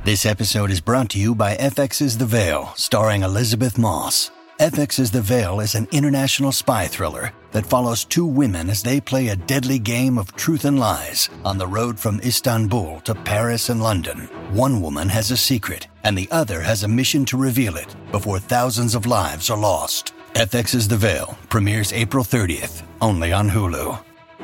This episode is brought to you by FX's The Veil, starring Elizabeth Moss. FX's The Veil is an international spy thriller that follows two women as they play a deadly game of truth and lies on the road from Istanbul to Paris and London. One woman has a secret, and the other has a mission to reveal it before thousands of lives are lost. FX's The Veil premieres April 30th, only on Hulu.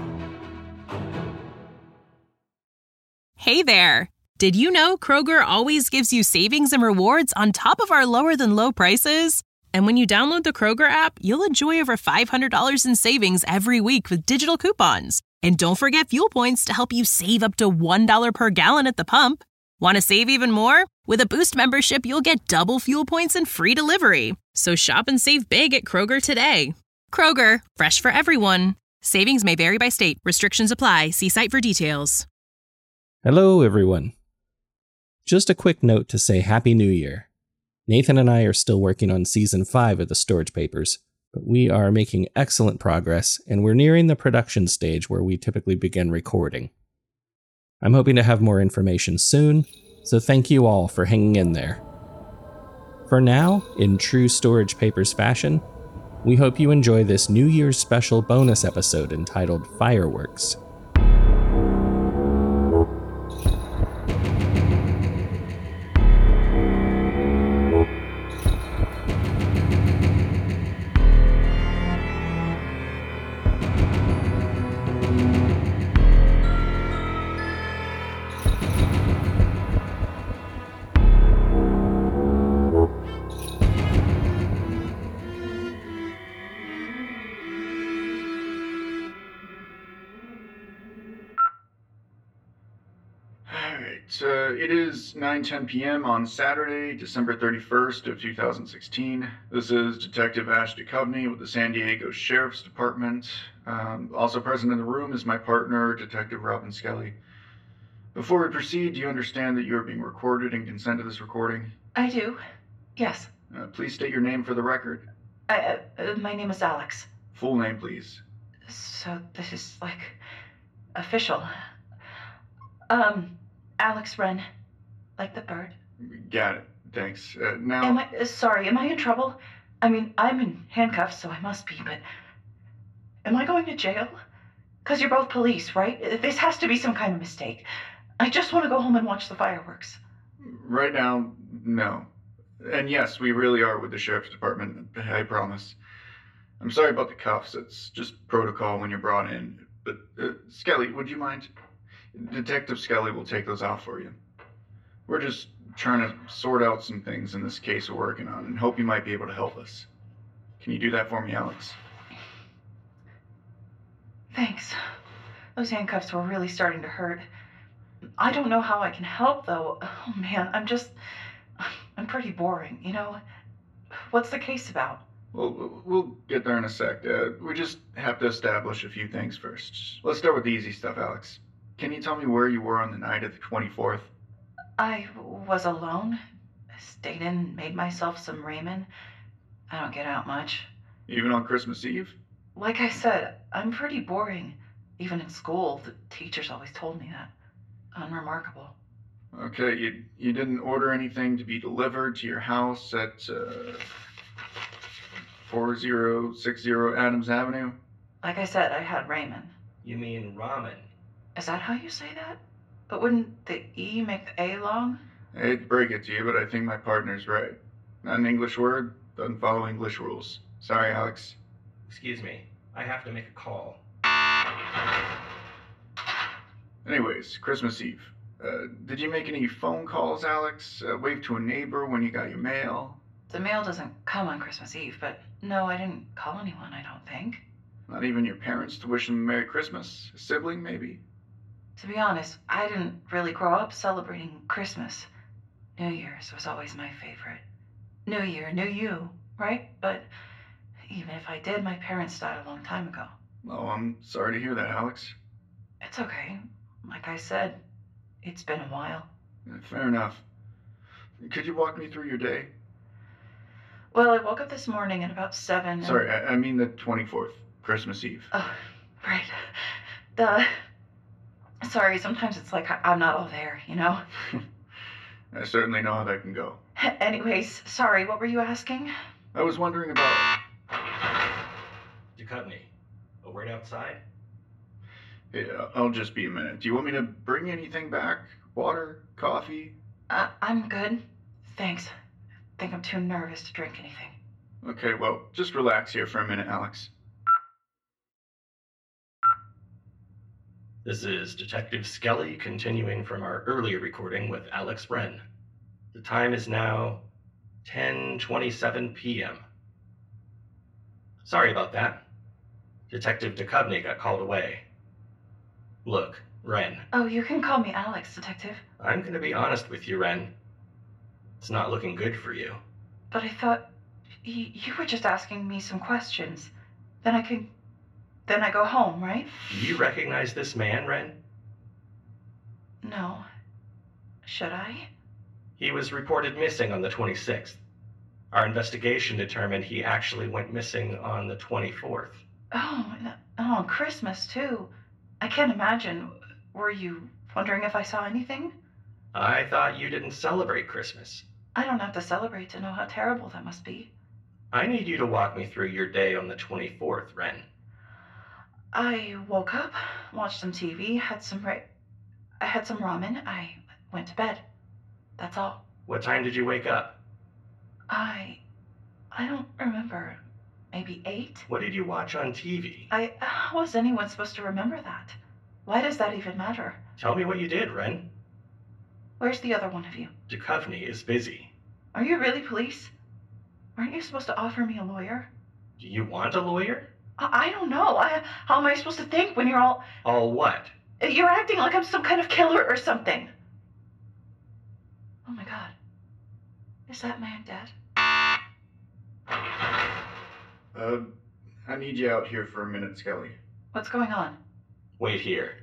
Hey there! Did you know Kroger always gives you savings and rewards on top of our lower-than-low prices? And when you download the Kroger app, you'll enjoy over $500 in savings every week with digital coupons. And don't forget fuel points to help you save up to $1 per gallon at the pump. Want to save even more? With a Boost membership, you'll get double fuel points and free delivery. So shop and save big at Kroger today. Kroger, fresh for everyone. Savings may vary by state. Restrictions apply. See site for details. Hello, everyone. Just a quick note to say Happy New Year. Nathan and I are still working on Season 5 of the Storage Papers, but we are making excellent progress, and we're nearing the production stage where we typically begin recording. I'm hoping to have more information soon, so thank you all for hanging in there. For now, in true Storage Papers fashion, we hope you enjoy this New Year's special bonus episode entitled Fireworks. It is 9:10 p.m. on Saturday, December 31st of 2016. This is Detective Ash Duchovny with the San Diego Sheriff's Department. Also present in the room is my partner, Detective Robin Skelly. Before we proceed, do you understand that you are being recorded and consent to this recording? I do. Yes. Please state your name for the record. My name is Alex. Full name, please. So this is like official. Alex Wren, like the bird. Got it. Thanks. Now... Am I in trouble? I mean, I'm in handcuffs, so I must be, but... Am I going to jail? Because you're both police, right? This has to be some kind of mistake. I just want to go home and watch the fireworks. Right now, no. And yes, we really are with the Sheriff's Department, I promise. I'm sorry about the cuffs. It's just protocol when you're brought in. But, Skelly, would you mind... Detective Skelly will take those off for you. We're just trying to sort out some things in this case we're working on and hope you might be able to help us. Can you do that for me, Alex? Thanks. Those handcuffs were really starting to hurt. I don't know how I can help, though. Oh, man, I'm pretty boring, you know? What's the case about? Well, we'll get there in a sec. We just have to establish a few things first. Let's start with the easy stuff, Alex. Can you tell me where you were on the night of the 24th? I was alone. Stayed in, made myself some ramen. I don't get out much. Even on Christmas Eve? Like I said, I'm pretty boring. Even in school, the teachers always told me that. Unremarkable. Okay, you didn't order anything to be delivered to your house at 4060 Adams Avenue? Like I said, I had ramen. You mean ramen? Is that how you say that? But wouldn't the E make the A long? I hate to break it to you, but I think my partner's right. Not an English word, doesn't follow English rules. Sorry, Alex. Excuse me, I have to make a call. Anyways, Christmas Eve. Did you make any phone calls, Alex? Wave to a neighbor when you got your mail? The mail doesn't come on Christmas Eve, but no, I didn't call anyone, I don't think. Not even your parents to wish them a Merry Christmas? A sibling, maybe? To be honest, I didn't really grow up celebrating Christmas. New Year's was always my favorite. New Year, new you, right? But even if I did, my parents died a long time ago. Oh, I'm sorry to hear that, Alex. It's okay. Like I said, it's been a while. Fair enough. Could you walk me through your day? Well, I woke up this morning at about 7. Sorry, I mean the 24th, Christmas Eve. Oh, right. Sorry, sometimes it's like I'm not all there, you know? I certainly know how that can go. Anyways, sorry, what were you asking? I was wondering about... Duchovny, a word outside? Yeah, I'll just be a minute. Do you want me to bring anything back? Water? Coffee? I'm good. Thanks. Think I'm too nervous to drink anything. Okay, well, just relax here for a minute, Alex. This is Detective Skelly continuing from our earlier recording with Alex Wren. The time is now 10:27 p.m. Sorry about that. Detective Duchovny got called away. Look, Wren. Oh, you can call me Alex, Detective. I'm going to be honest with you, Wren. It's not looking good for you. But I thought you were just asking me some questions. Then I go home, right? Do you recognize this man, Wren? No. Should I? He was reported missing on the 26th. Our investigation determined he actually went missing on the 24th. Oh, on Christmas, too. I can't imagine. Were you wondering if I saw anything? I thought you didn't celebrate Christmas. I don't have to celebrate to know how terrible that must be. I need you to walk me through your day on the 24th, Wren. I woke up, watched some TV, I had some ramen, I went to bed. That's all. What time did you wake up? I don't remember. Maybe 8? What did you watch on TV? How was anyone supposed to remember that? Why does that even matter? Tell me what you did, Wren. Where's the other one of you? Duchovny is busy. Are you really police? Aren't you supposed to offer me a lawyer? Do you want a lawyer? I don't know. How am I supposed to think when you're all... All what? You're acting like I'm some kind of killer or something. Oh my god. Is that man dead? I need you out here for a minute, Skelly. What's going on? Wait here.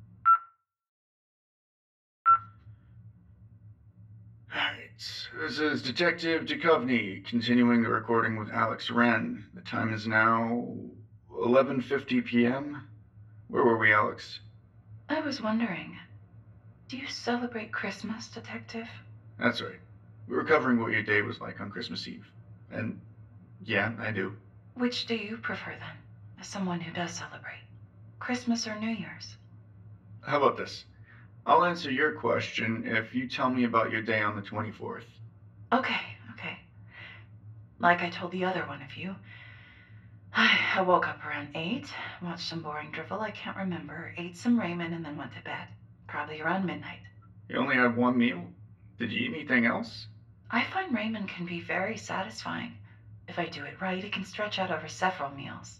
Alright, this is Detective Duchovny, continuing the recording with Alex Wren. The time is now 11:50 p.m. Where were we, Alex? I was wondering, do you celebrate Christmas, Detective? That's right. We were covering what your day was like on Christmas Eve. And, yeah, I do. Which do you prefer, then, as someone who does celebrate? Christmas or New Year's? How about this? I'll answer your question if you tell me about your day on the 24th. Okay. Like I told the other one of you, I woke up around 8, watched some boring drivel I can't remember, ate some ramen, and then went to bed. Probably around midnight. You only had one meal? Did you eat anything else? I find ramen can be very satisfying. If I do it right, it can stretch out over several meals.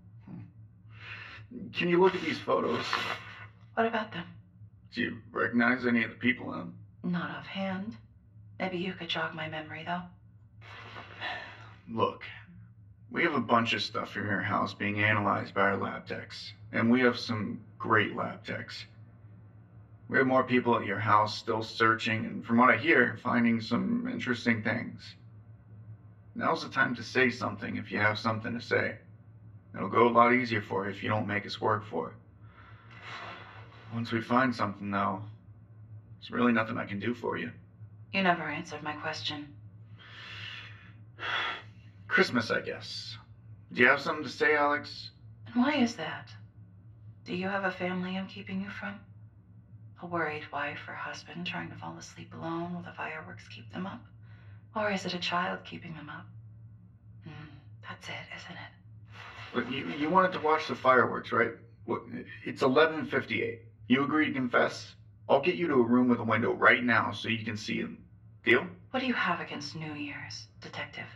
Can you look at these photos? What about them? Do you recognize any of the people in them? Not offhand. Maybe you could jog my memory, though. Look, we have a bunch of stuff from your house being analyzed by our lab techs, and we have some great lab techs. We have more people at your house still searching, and from what I hear, finding some interesting things. Now's the time to say something if you have something to say. It'll go a lot easier for you if you don't make us work for it. Once we find something, though, there's really nothing I can do for you. You never answered my question. Christmas, I guess. Do you have something to say, Alex? And why is that? Do you have a family I'm keeping you from? A worried wife or husband trying to fall asleep alone while the fireworks keep them up? Or is it a child keeping them up? That's it, isn't it? Look, you wanted to watch the fireworks, right? Look, it's 11:58. You agree to confess? I'll get you to a room with a window right now so you can see them. Deal? What do you have against New Year's, Detective?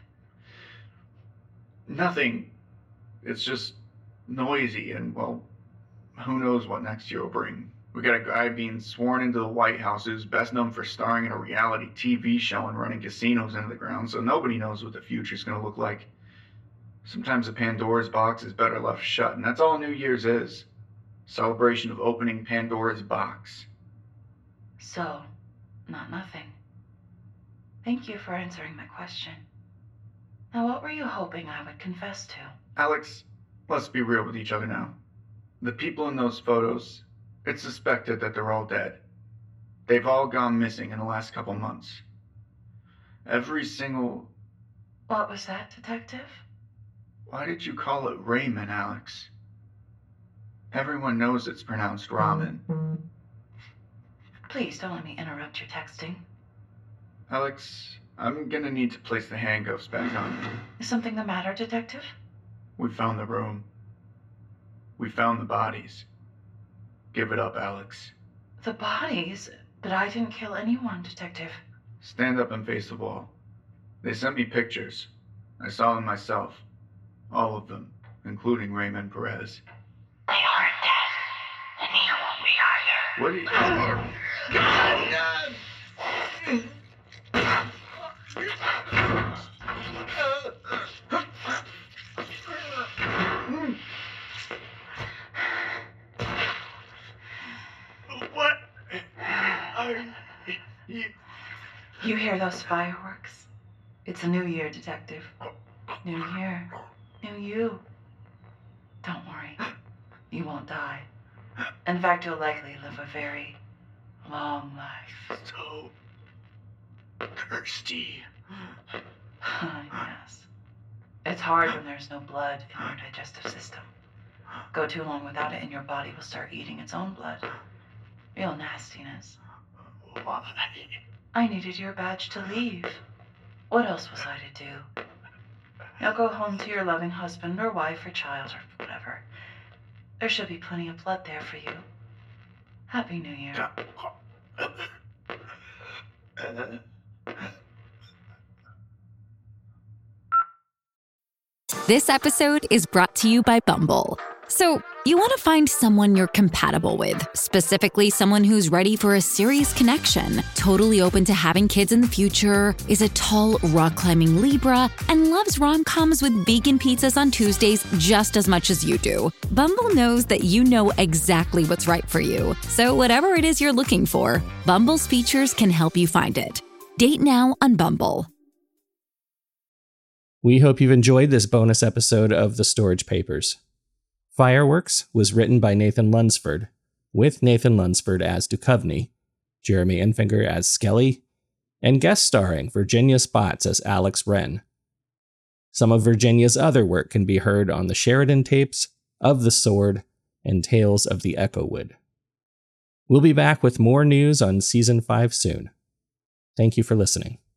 Nothing. It's just noisy and, well, who knows what next year will bring. We got a guy being sworn into the White House who's best known for starring in a reality TV show and running casinos into the ground, so nobody knows what the future's gonna look like. Sometimes the Pandora's box is better left shut, and that's all New Year's is. Celebration of opening Pandora's box. So, not nothing. Thank you for answering my question. Now, what were you hoping I would confess to? Alex, let's be real with each other now. The people in those photos, it's suspected that they're all dead. They've all gone missing in the last couple months. Every single... What was that, Detective? Why did you call it Raymond, Alex? Everyone knows it's pronounced ramen. Please don't let me interrupt your texting. Alex, I'm gonna need to place the handcuffs back on you. Is something the matter, Detective? We found the room. We found the bodies. Give it up, Alex. The bodies? But I didn't kill anyone, Detective. Stand up and face the wall. They sent me pictures. I saw them myself. All of them, including Raymond Perez. They aren't dead, and you won't be either. What do you... What are you... You hear those fireworks? It's a new year, Detective. New year. New you. Don't worry. You won't die. In fact, you'll likely live a very long life. So... thirsty. Yes. It's hard when there's no blood in your digestive system. Go too long without it and your body will start eating its own blood. Real nastiness. Why? I needed your badge to leave. What else was I to do? Now go home to your loving husband or wife or child or whatever. There should be plenty of blood there for you. Happy New Year. This episode is brought to you by Bumble. So, you want to find someone you're compatible with, specifically someone who's ready for a serious connection, totally open to having kids in the future, is a tall, rock-climbing Libra, and loves rom-coms with vegan pizzas on Tuesdays just as much as you do. Bumble knows that you know exactly what's right for you. So whatever it is you're looking for, Bumble's features can help you find it. Date now on Bumble. We hope you've enjoyed this bonus episode of The Storage Papers. Fireworks was written by Nathan Lunsford, with Nathan Lunsford as Duchovny, Jeremy Enfinger as Skelly, and guest starring Virginia Spots as Alex Wren. Some of Virginia's other work can be heard on the Sheridan tapes, Of the Sword, and Tales of the Echowood. We'll be back with more news on Season 5 soon. Thank you for listening.